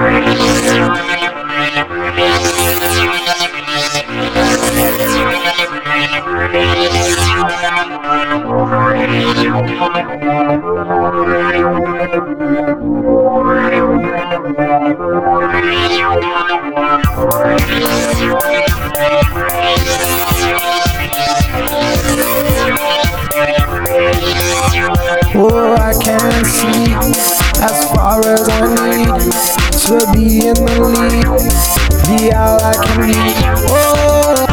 Oh, I can't see as far as I need to be in the lead. Be all I can be. Oh,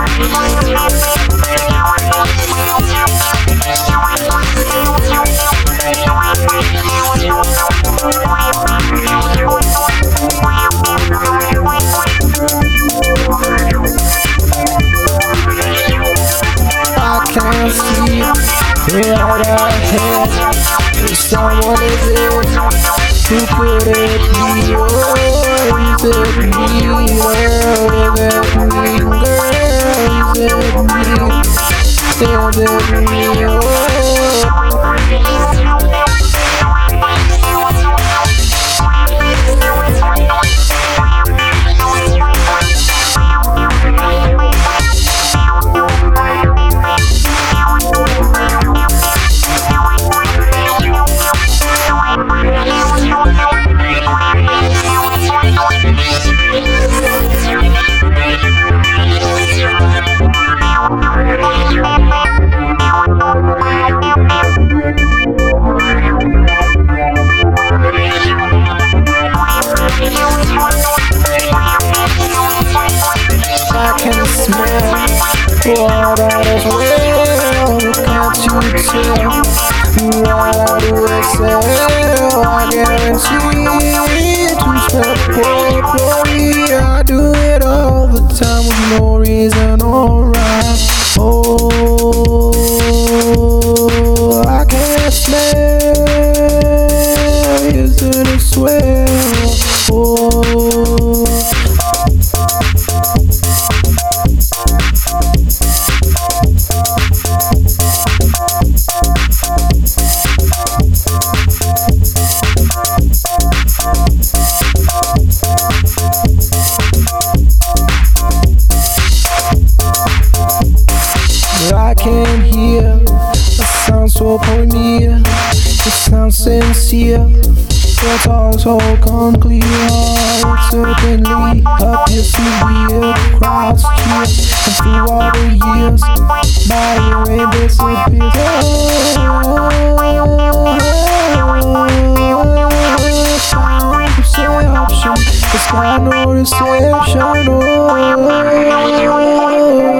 I can't see right ahead. If someone is it, who could it be? Oh, is it me? Girl, is it me? Girl, is it me? Is it me? Oh. I can smell what that is real. Can't you tell? Right do I sell? I guarantee to spend glory. I do it all the time with no reason or rhyme. Oh, I can't smell. Isn't it swell? Oh. I can hear a sound so near. It sounds sincere. Your talk so come clear. It certainly appears to be a crowd's cheer. And through all the years, my rain disappears. Sound perception, it's got no reception.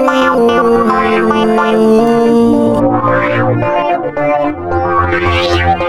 Oh.